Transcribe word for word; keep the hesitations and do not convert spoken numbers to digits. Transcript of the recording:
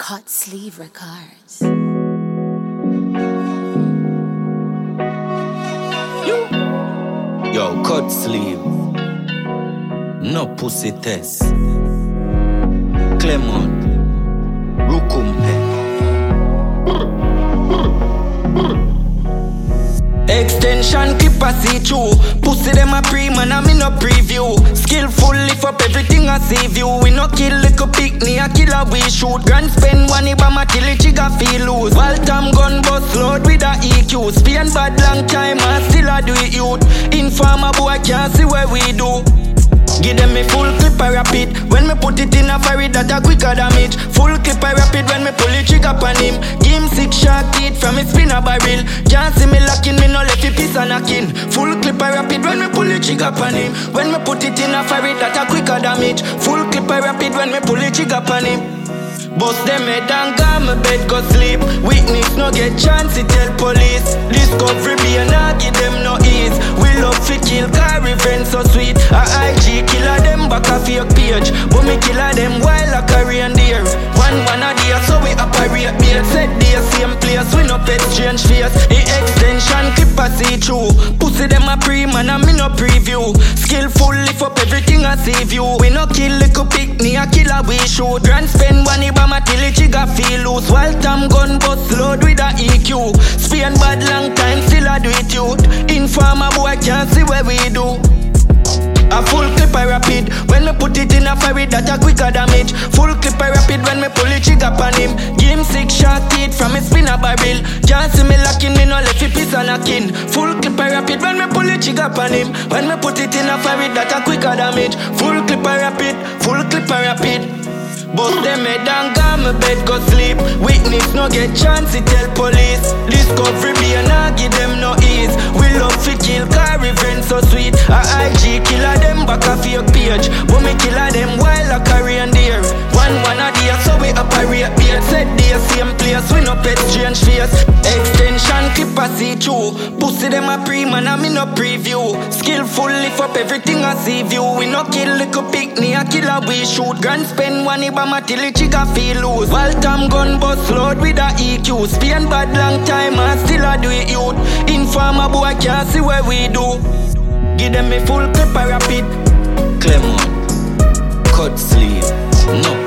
Cut Sleeve Records. Yo, cut sleeve. No pussy test. Clement. Rukumpe. Extension clip I see through. Pussy them a pre man and me no preview. Skillful lift up everything I see view. We no kill little picnic, a killer we shoot. Grand spend one ibama till it chigga feel loose. Waltam gun bust load with a E Q. Spend bad long time and still I do it youth. Informer boy can't see where we do. Give them me full clip I rapid. When me put it in a fire that a quicker damage. Full clip I rapid when me pull it trigger on him. Give him six shot teeth from his spinner barrel. Can't see me locking, me no left it piece and knocking. Full clip I rapid when me pull it trigger on him. When me put it in a fire that a quicker damage. Full clip I rapid when me pull it trigger on him. Bust them head and go my bed go sleep. Witness no get chance to tell police. Discovery be and I give them no ease. We love to kill car revenge so sweet. A I G killer them back a fake page. But me killer them while a career and dear. One one a day so we operate beer. Set the same place we no pet strange face. The extension clip I see through. Pussy them a pre man and me no preview. Skillful lift up everything I see view. We no kill little picnic a killer we shoot. Grand spend one ibama till it chigga feel loose. Waltam gun bust load with a E Q. Spend bad long time still I do it youth. Informer boy can't see where we do. A full clip I rapid when me put it in a fire that a quicker damage. Full clip I rapid when me pull it trigger on him. Give him six shot teeth from his spinner barrel. Can't see me locking, me no left it piece and knocking. Full clip I rapid when me pull it trigger on him. When me put it in a fire that a quicker damage. Full clip I rapid, full clip I rapid. Bust them head and go my bed go sleep. Witness no get chance to tell police. Discovery be and I give them no ease. We love to kill car revenge so sweet. A I G killer them back a fake page. But me killer them while a career and dear. One one a day so we operate beer. Set the same place we no pet strange face. Extension clip I see through. Pussy them a pre man and me no preview. Skillful lift up everything I see view. We no kill little picnic a killer we shoot. Grand spend one ibama till it chigga feel loose. Waltam gun bust load with a E Q. Spend bad long time and still I do it youth. Informer boy can't see where we do. Give them me full clip I rapid. Clement. Cut sleeve. No